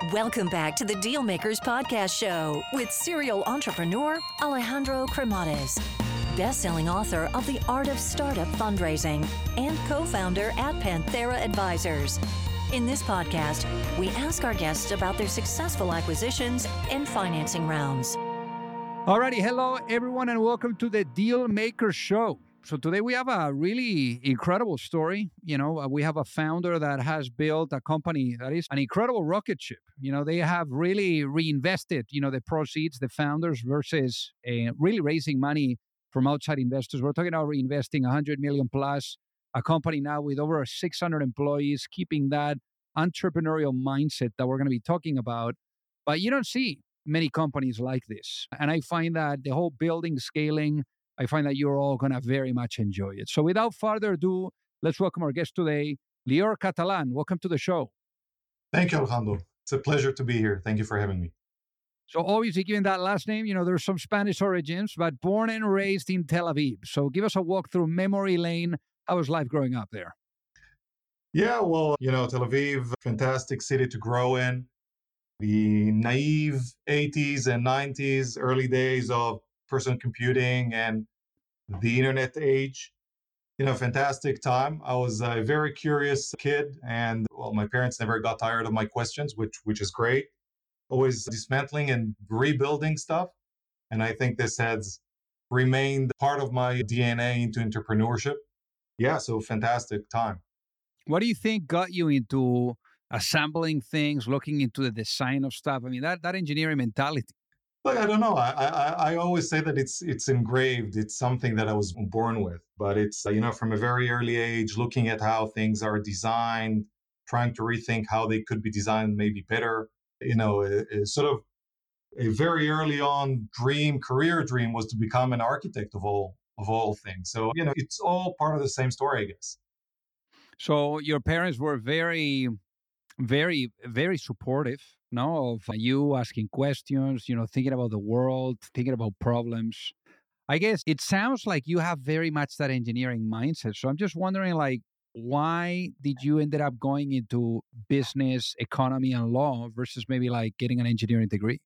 Welcome back to the Dealmakers Podcast Show with serial entrepreneur Alejandro Cremades, best-selling author of The Art of Startup Fundraising and co-founder at Panthera Advisors. In this podcast, we ask our guests about their successful acquisitions and financing rounds. Alrighty, hello everyone and welcome to the Dealmakers Show. So today we have a really incredible story. We have a founder that has built a company that is an incredible rocket ship. They have really reinvested, the proceeds, the founders versus really raising money from outside investors. We're talking about reinvesting 100 million plus, a company now with over 600 employees, keeping that entrepreneurial mindset that we're going to be talking about. But you don't see many companies like this. And I find that the whole building, scaling, I find that you're all going to very much enjoy it. So without further ado, let's welcome our guest today, Lior Catalan. Welcome to the show. Thank you, Alejandro. It's a pleasure to be here. Thank you for having me. So obviously, given that last name, there's some Spanish origins, but born and raised in Tel Aviv. So give us a walk through memory lane. How was life growing up there? Yeah, well, Tel Aviv, fantastic city to grow in. The naive 80s and 90s, early days of personal computing and the internet age. Fantastic time. I was a very curious kid, and my parents never got tired of my questions, which is great. Always dismantling and rebuilding stuff. And I think this has remained part of my DNA into entrepreneurship. Yeah, so fantastic time. What do you think got you into assembling things, looking into the design of stuff? I mean, that engineering mentality. Look, I don't know. I always say that it's engraved. It's something that I was born with. But it's, from a very early age, looking at how things are designed, trying to rethink how they could be designed maybe better. Sort of a very early on career dream was to become an architect of all things. So, it's all part of the same story, I guess. So your parents were very, very, very supportive, of you asking questions, thinking about the world, thinking about problems. I guess it sounds like you have very much that engineering mindset. So I'm just wondering, why did you ended up going into business, economy, and law versus maybe getting an engineering degree?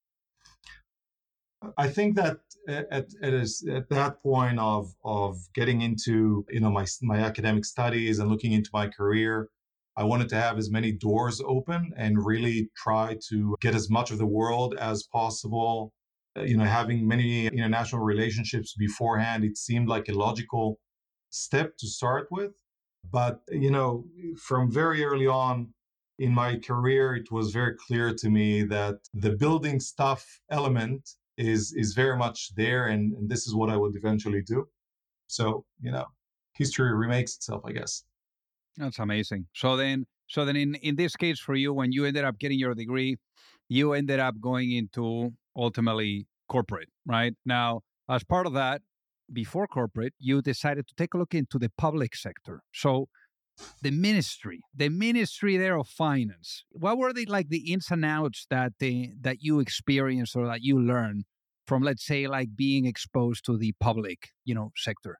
I think that at that point of getting into my academic studies and looking into my career, I wanted to have as many doors open and really try to get as much of the world as possible. Having many international relationships beforehand, it seemed like a logical step to start with. But, from very early on in my career, it was very clear to me that the building stuff element is very much there. And this is what I would eventually do. So, history remakes itself, I guess. That's amazing. So then in this case for you, when you ended up getting your degree, you ended up going into ultimately corporate, right? Now, as part of that, before corporate, you decided to take a look into the public sector. So the ministry there of finance, what were the ins and outs that you experienced or that you learned from, let's say, being exposed to the public, sector?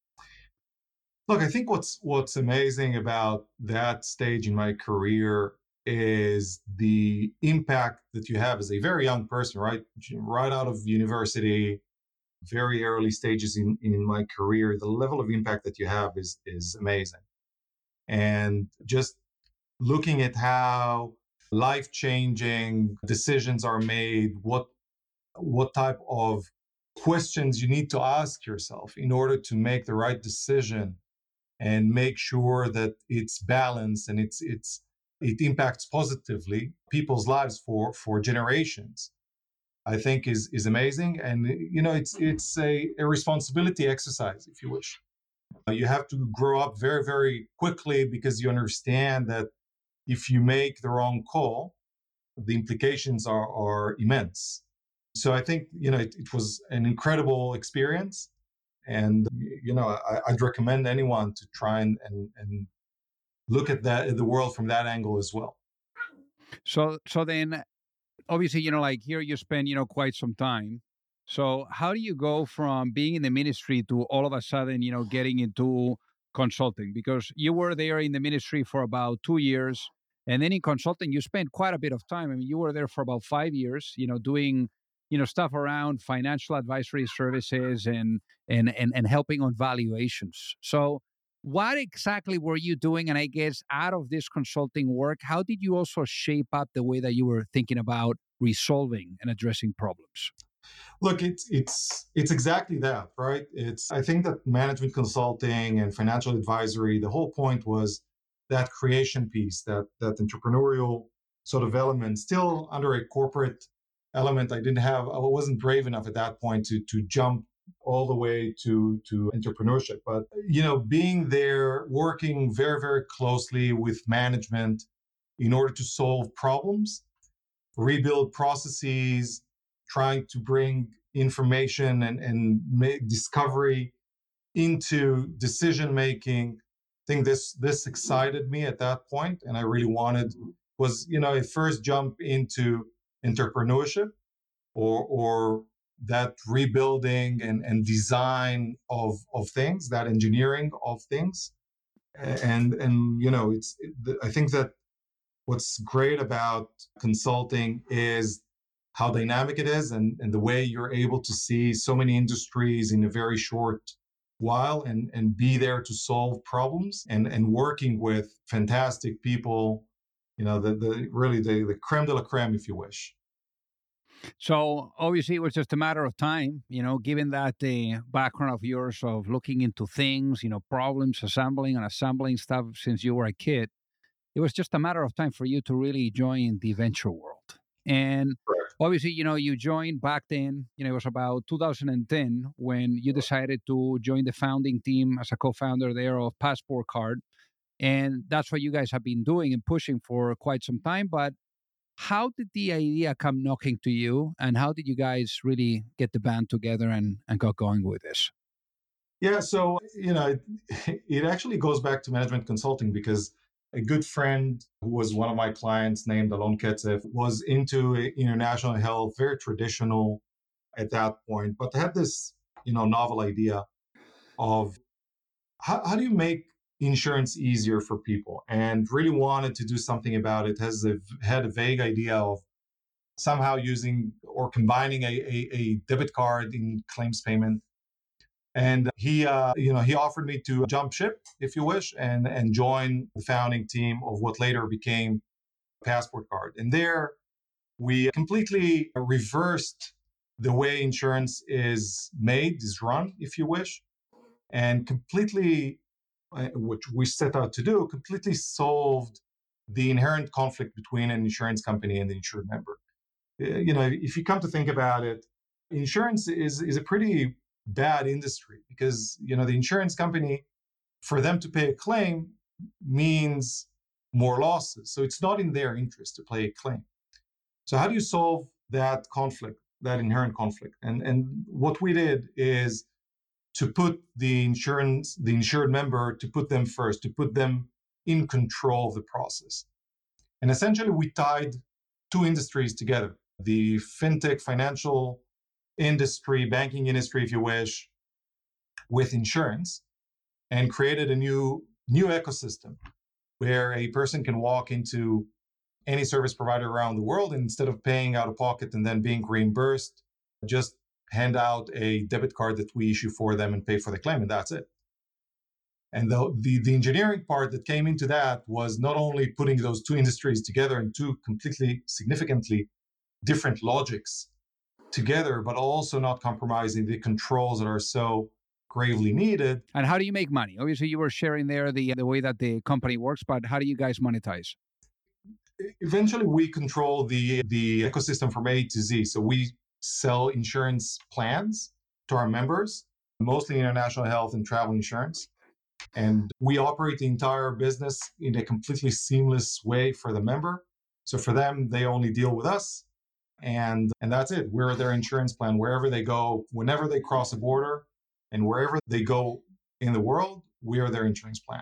Look, I think what's amazing about that stage in my career is the impact that you have as a very young person, right? Right out of university, very early stages in my career, the level of impact that you have is amazing. And just looking at how life-changing decisions are made, what type of questions you need to ask yourself in order to make the right decision and make sure that it's balanced and it impacts positively people's lives for generations, I think is amazing. And, it's a responsibility exercise, if you wish. You have to grow up very, very quickly because you understand that if you make the wrong call, the implications are immense. So I think, it was an incredible experience. And, I'd recommend anyone to try and look at the world from that angle as well. So then, obviously, here you spend, quite some time. So how do you go from being in the ministry to all of a sudden, getting into consulting? Because you were there in the ministry for about 2 years And then in consulting, you spent quite a bit of time. I mean, you were there for about 5 years, doing, stuff around financial advisory services and helping on valuations. So what exactly were you doing? And I guess out of this consulting work, how did you also shape up the way that you were thinking about resolving and addressing problems? Look, it's exactly that, right? I think that management consulting and financial advisory, the whole point was that creation piece, that entrepreneurial sort of element, still under a corporate element. I wasn't brave enough at that point to jump all the way to entrepreneurship. But being there, working very, very closely with management in order to solve problems, rebuild processes, trying to bring information and make discovery into decision making. I think this excited me at that point, and I really wanted was a first jump into entrepreneurship or that rebuilding and design of things, that engineering of things, and I think that what's great about consulting is how dynamic it is and the way you're able to see so many industries in a very short while and be there to solve problems and working with fantastic people, the creme de la creme, if you wish. So obviously it was just a matter of time, given that the background of yours of looking into things, problems, assembling stuff since you were a kid. It was just a matter of time for you to really join the venture world. And obviously, you joined back then, it was about 2010 when you decided to join the founding team as a co-founder there of Passport Card. And that's what you guys have been doing and pushing for quite some time. But how did the idea come knocking to you? And how did you guys really get the band together and got going with this? Yeah, so, it actually goes back to management consulting because a good friend who was one of my clients named Alon Ketzef was into international health, very traditional at that point, but had this, novel idea of how do you make insurance easier for people, and really wanted to do something about it. Had a vague idea of somehow using or combining a debit card in claims payment. And he offered me to jump ship, if you wish, and join the founding team of what later became Passport Card. And there, we completely reversed the way insurance is run, if you wish, and completely, which we set out to do, completely solved the inherent conflict between an insurance company and the insured member. If you come to think about it, insurance is a pretty bad industry because the insurance company, for them to pay a claim means more losses, so it's not in their interest to pay a claim. So how do you solve that conflict, that inherent conflict? And what we did is to put the insured member, to put them first, to put them in control of the process. And essentially we tied two industries together, the fintech financial industry, banking industry, if you wish, with insurance, and created a new ecosystem where a person can walk into any service provider around the world, and instead of paying out of pocket and then being reimbursed, just hand out a debit card that we issue for them and pay for the claim, and that's it. And the engineering part that came into that was not only putting those two industries together in two completely significantly different logics together, but also not compromising the controls that are so gravely needed. And how do you make money? Obviously, you were sharing there the way that the company works, but how do you guys monetize? Eventually, we control the ecosystem from A to Z. So we sell insurance plans to our members, mostly international health and travel insurance. And we operate the entire business in a completely seamless way for the member. So for them, they only deal with us. And that's it. We're their insurance plan wherever they go, whenever they cross a border, and wherever they go in the world, we are their insurance plan.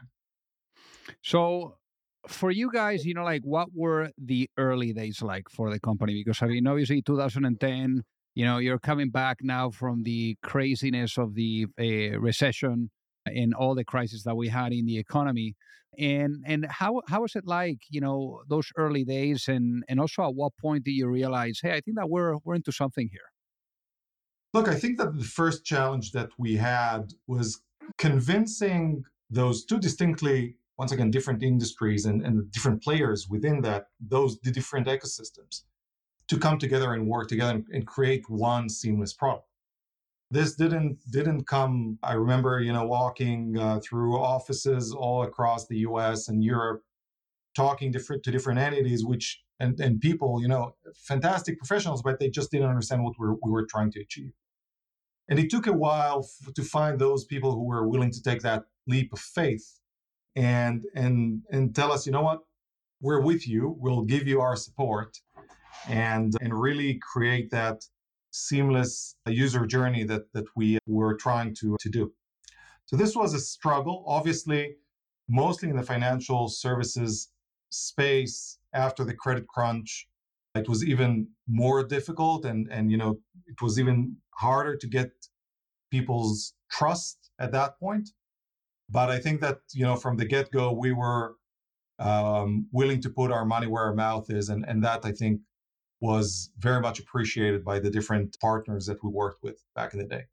So for you guys, what were the early days like for the company? Because obviously 2010, you're coming back now from the craziness of the recession. in all the crises that we had in the economy. And how was it like, those early days, and also at what point did you realize, hey, I think that we're into something here? Look, I think that the first challenge that we had was convincing those two distinctly, once again, different industries and different players within that, the different ecosystems, to come together and work together and create one seamless product. This didn't come. I remember, walking through offices all across the U.S. and Europe, talking to different entities, which and people, fantastic professionals, but they just didn't understand what we were trying to achieve. And it took a while to find those people who were willing to take that leap of faith and tell us, you know what, we're with you, we'll give you our support, and really create that seamless user journey that we were trying to do. So this was a struggle, obviously, mostly in the financial services space. After the credit crunch, it was even more difficult, and it was even harder to get people's trust at that point. But I think that from the get-go, we were willing to put our money where our mouth is, and that, I think, was very much appreciated by the different partners that we worked with back in the day.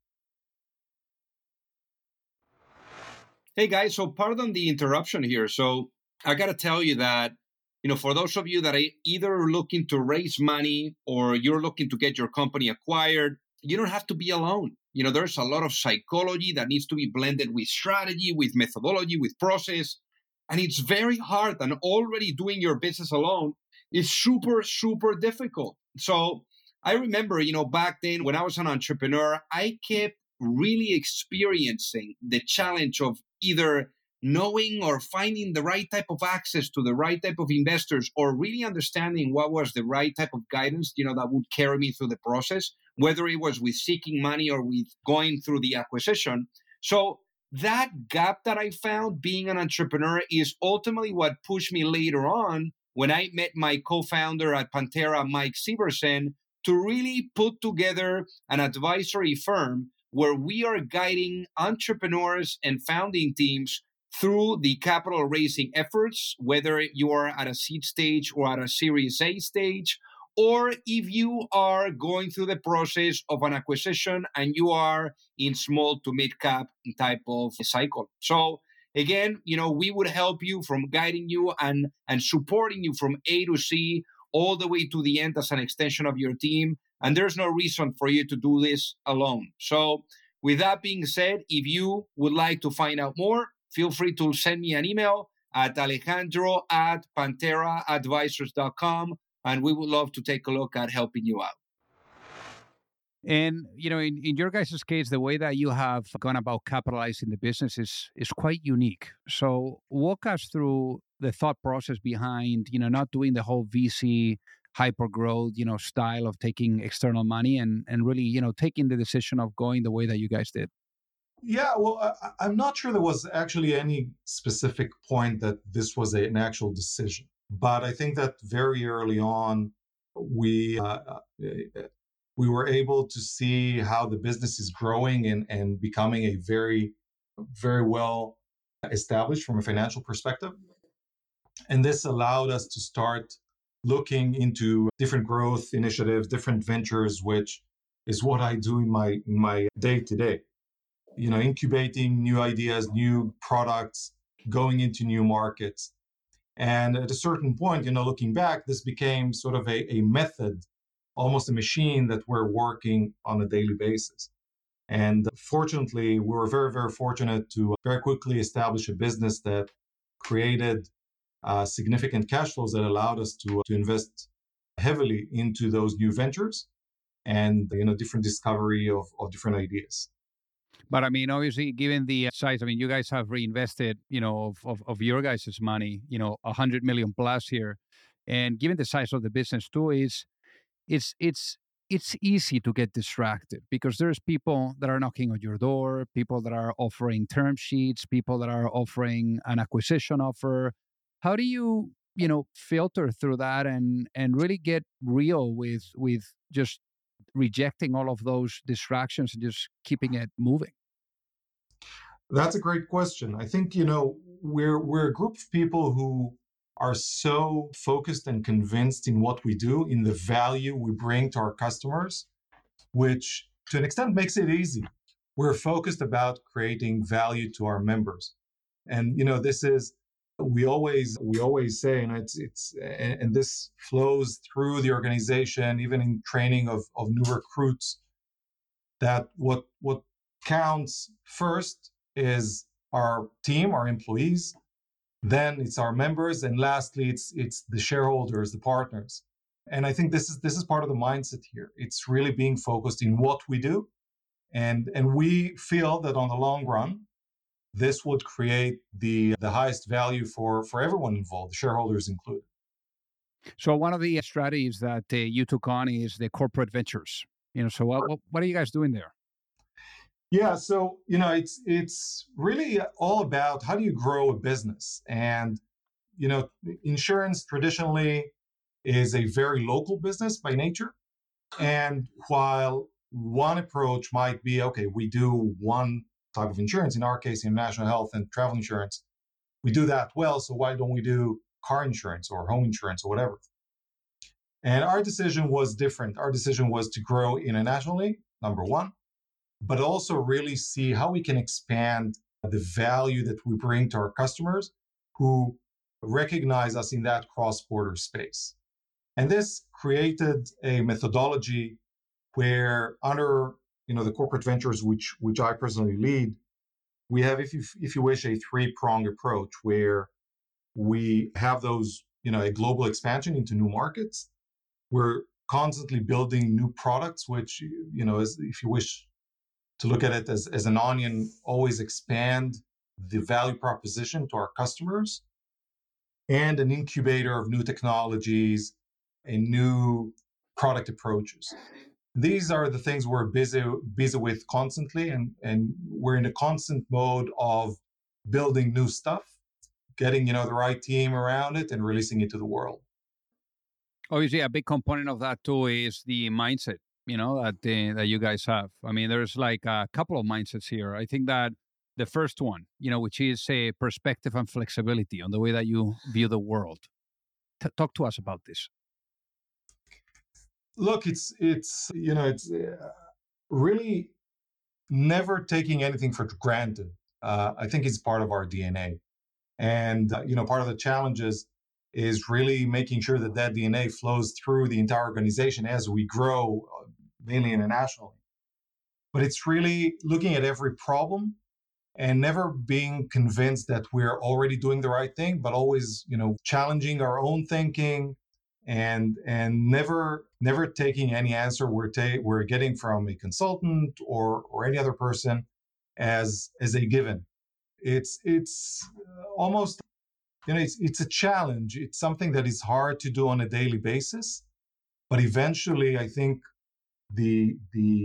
Hey guys, so pardon the interruption here. So I got to tell you that, for those of you that are either looking to raise money or you're looking to get your company acquired, you don't have to be alone. There's a lot of psychology that needs to be blended with strategy, with methodology, with process. And it's very hard. And already doing your business alone is super, super difficult. So I remember, back then when I was an entrepreneur, I kept really experiencing the challenge of either knowing or finding the right type of access to the right type of investors, or really understanding what was the right type of guidance, that would carry me through the process, whether it was with seeking money or with going through the acquisition. So that gap that I found being an entrepreneur is ultimately what pushed me later on when I met my co-founder at Pantera, Mike Severson, to really put together an advisory firm where we are guiding entrepreneurs and founding teams through the capital raising efforts, whether you are at a seed stage or at a Series A stage, or if you are going through the process of an acquisition and you are in small to mid cap type of cycle. So again, we would help you from guiding you and supporting you from A to C all the way to the end as an extension of your team. And there's no reason for you to do this alone. So with that being said, if you would like to find out more, feel free to send me an email at alejandro@panteraadvisors.com, and we would love to take a look at helping you out. And in your guys' case, the way that you have gone about capitalizing the business is quite unique. So walk us through the thought process behind not doing the whole VC hyper growth style of taking external money and really taking the decision of going the way that you guys did. Yeah, well, I'm not sure there was actually any specific point that this was an actual decision, but I think that very early on we were able to see how the business is growing and becoming a very, very well established from a financial perspective, and this allowed us to start looking into different growth initiatives, different ventures, which is what I do in my day to day. Incubating new ideas, new products, going into new markets. And at a certain point, looking back, this became sort of a method, almost a machine that we're working on a daily basis. And fortunately, we were very, very fortunate to very quickly establish a business that created significant cash flows that allowed us to invest heavily into those new ventures and different discovery of different ideas. But I mean, obviously, given the size, you guys have reinvested, of your guys' money, 100 million plus here, and given the size of the business too, it's easy to get distracted because there's people that are knocking on your door, people that are offering term sheets, people that are offering an acquisition offer. How do you, filter through that and really get real with just rejecting all of those distractions and just keeping it moving? That's a great question. I think, we're a group of people who are so focused and convinced in what we do, in the value we bring to our customers, which to an extent makes it easy. We're focused about creating value to our members. And, this is, we always say, and and this flows through the organization, even in training of new recruits, that what counts first is our team, our employees, then it's our members, and lastly it's the shareholders, the partners. And I think this is part of the mindset here. It's really being focused in what we do, and we feel that on the long run this would create the highest value for everyone involved, the shareholders included. So one of the strategies that you took on is the corporate ventures. So what are you guys doing there? Yeah, so it's really all about how do you grow a business. And insurance traditionally is a very local business by nature. And while one approach might be, okay, we do one type of insurance, in our case, international health and travel insurance, we do that well, so why don't we do car insurance or home insurance or whatever? And our decision was different. Our decision was to grow internationally, number one, but also really see how we can expand the value that we bring to our customers who recognize us in that cross-border space. And this created a methodology where under the corporate ventures, which I personally lead, we have, if you wish, a three-pronged approach where we have those, a global expansion into new markets. We're constantly building new products, which, is, if you wish to look at it as an onion, always expand the value proposition to our customers, and an incubator of new technologies and new product approaches. These are the things we're busy with constantly, and we're in a constant mode of building new stuff, getting the right team around it, and releasing it to the world. Obviously, a big component of that too is the mindset, that you guys have. I mean, there's like a couple of mindsets here. I think that the first one, which is a perspective and flexibility on the way that you view the world. Talk to us about this. Look, it's really never taking anything for granted. I think it's part of our DNA, and part of the challenges is really making sure that DNA flows through the entire organization as we grow, mainly internationally. But it's really looking at every problem and never being convinced that we're already doing the right thing, but always challenging our own thinking, and never taking any answer we're getting from a consultant or any other person as a given. It's almost it's a challenge. It's something that is hard to do on a daily basis, but eventually I think the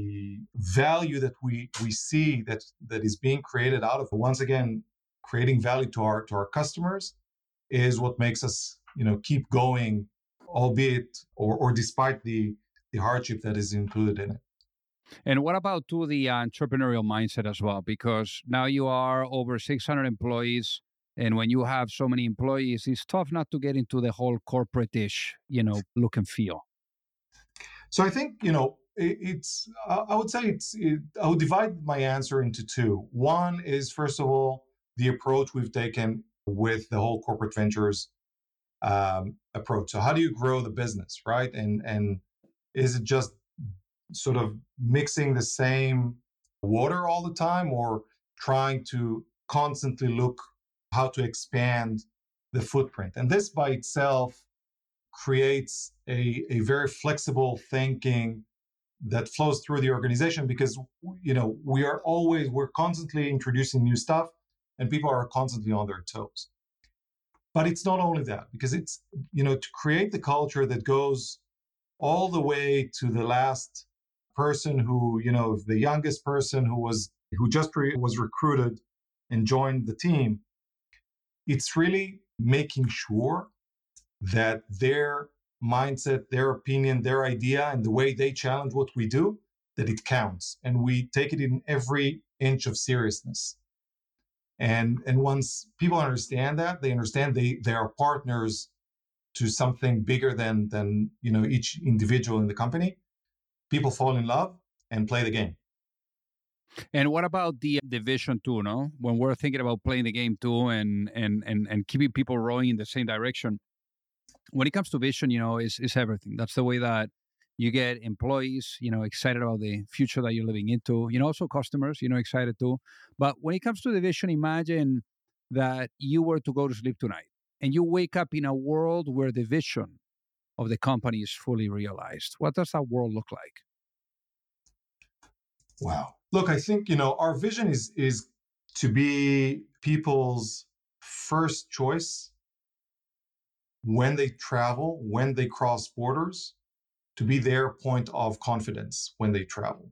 value that we see that is being created out of, once again, creating value to our customers is what makes us keep going, albeit or despite the hardship that is included in it. And what about the entrepreneurial mindset as well? Because now you are over 600 employees, and when you have so many employees, it's tough not to get into the whole corporate-ish, look and feel. So I think it's. I would say I would divide my answer into two. One is, first of all, the approach we've taken with the whole corporate ventures approach. So how do you grow the business, right? And is it just sort of mixing the same water all the time, or trying to constantly look how to expand the footprint? And this by itself creates a very flexible thinking that flows through the organization, because we're constantly introducing new stuff and people are constantly on their toes. But it's not only that, because it's to create the culture that goes all the way to the last person who the youngest person who just was recruited and joined the team. It's really making sure that their mindset, their opinion, their idea, and the way they challenge what we do, that it counts, and we take it in every inch of seriousness. And once people understand that, they understand they are partners to something bigger than each individual in the company. People fall in love and play the game. And what about the vision too? No, when we're thinking about playing the game too, and keeping people rowing in the same direction. When it comes to vision, is everything. That's the way that you get employees, excited about the future that you're living into. Also customers, excited too. But when it comes to the vision, imagine that you were to go to sleep tonight and you wake up in a world where the vision of the company is fully realized. What does that world look like? Wow. Look, I think, our vision is to be people's first choice when they travel, when they cross borders, to be their point of confidence when they travel.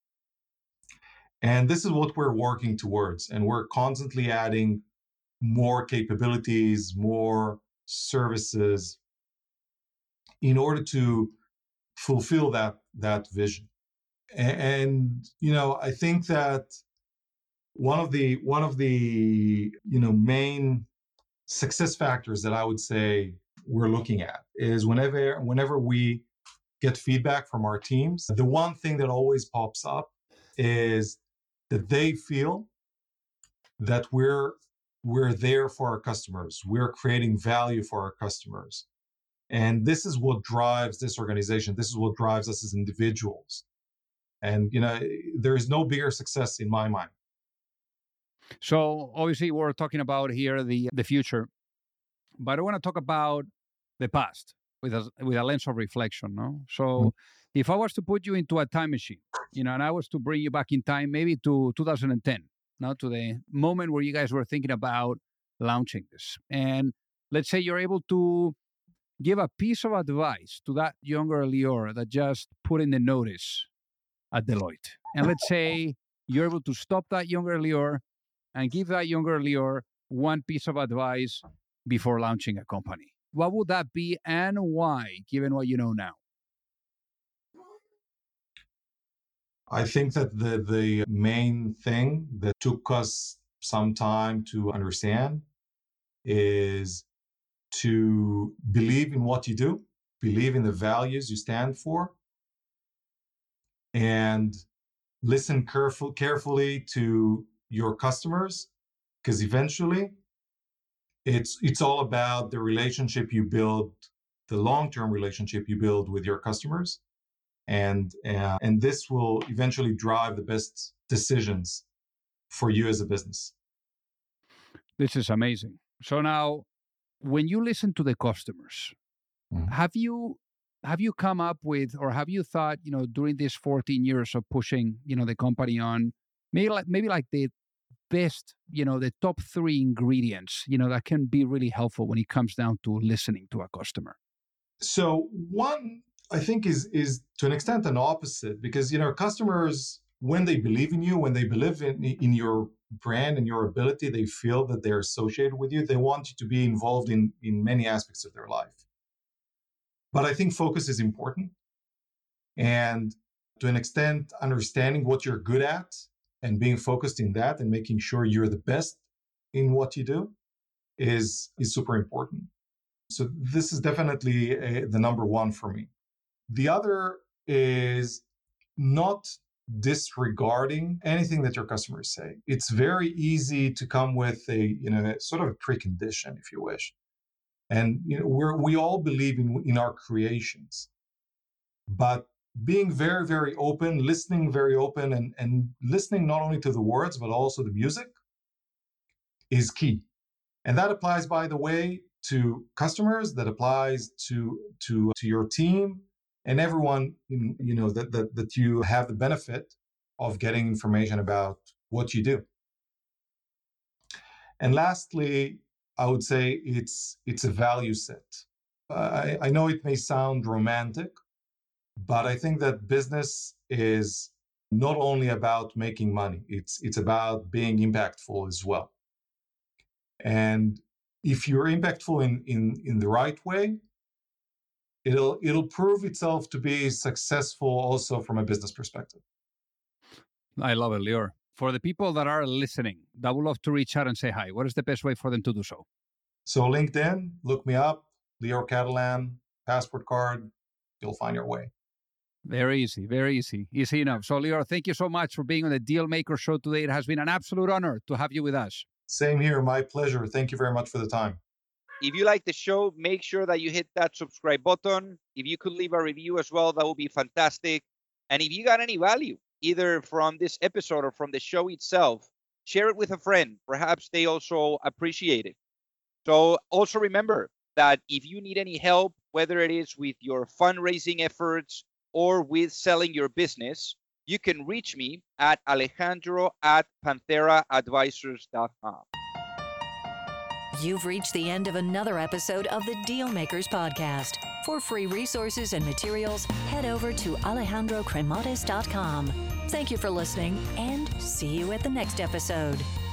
And this is what we're working towards. And we're constantly adding more capabilities, more services in order to fulfill that vision. And I think that one of the main success factors that I would say we're looking at is whenever we get feedback from our teams, the one thing that always pops up is that they feel that we're there for our customers. We're creating value for our customers. And this is what drives this organization. This is what drives us as individuals. And, there is no bigger success in my mind. So obviously we're talking about here the future, but I want to talk about the past with a lens of reflection. No, so if I was to put you into a time machine, and I was to bring you back in time, maybe to 2010, to the moment where you guys were thinking about launching this, and let's say you're able to give a piece of advice to that younger Lior that just put in the notice at Deloitte, and let's say you're able to stop that younger Lior and give that younger Lior one piece of advice before launching a company, what would that be and why, given what you know now? I think that the main thing that took us some time to understand is to believe in what you do, believe in the values you stand for, and listen carefully to your customers, because eventually it's all about the relationship you build, the long-term relationship you build with your customers, and this will eventually drive the best decisions for you as a business. This is amazing. So now, when you listen to the customers, have you come up with, or have you thought, during these 14 years of pushing, the company on, maybe like the best, the top 3 ingredients, that can be really helpful when it comes down to listening to a customer? So one, I think, is to an extent an opposite, because customers, when they believe in you, when they believe in your brand and your ability, they feel that they're associated with you. They want you to be involved in many aspects of their life. But I think focus is important, and to an extent, understanding what you're good at and being focused in that and making sure you're the best in what you do is super important. So this is definitely the number one for me. The other is not disregarding anything that your customers say. It's very easy to come with a sort of a precondition, if you wish. And we all believe in our creations, but being very, very open, listening very open, and listening not only to the words but also the music is key. And that applies, by the way, to customers. That applies to your team and everyone that you have the benefit of getting information about what you do. And lastly, I would say it's a value set. I know it may sound romantic, but I think that business is not only about making money, it's about being impactful as well. And if you're impactful in the right way, it'll prove itself to be successful also from a business perspective. I love it, Lior. for the people that are listening that would love to reach out and say hi, what is the best way for them to do so? So LinkedIn, look me up, Lior Catalan, passport card, you'll find your way. Very easy, very easy. Easy enough. So, Lior, thank you so much for being on the Dealmaker Show today. It has been an absolute honor to have you with us. Same here. My pleasure. Thank you very much for the time. If you like the show, make sure that you hit that subscribe button. If you could leave a review as well, that would be fantastic. And if you got any value, either from this episode or from the show itself, share it with a friend. Perhaps they also appreciate it. So also remember that if you need any help, whether it is with your fundraising efforts or with selling your business, you can reach me at alejandro@pantheraadvisors.com. You've reached the end of another episode of the Dealmakers Podcast. For free resources and materials, head over to alejandrocremades.com. Thank you for listening, and see you at the next episode.